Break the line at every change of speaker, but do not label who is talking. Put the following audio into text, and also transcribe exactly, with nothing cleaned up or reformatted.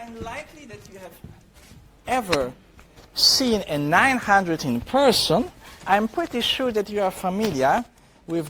unlikely that you have ever seen a nine hundred in person, I'm pretty sure that you are familiar with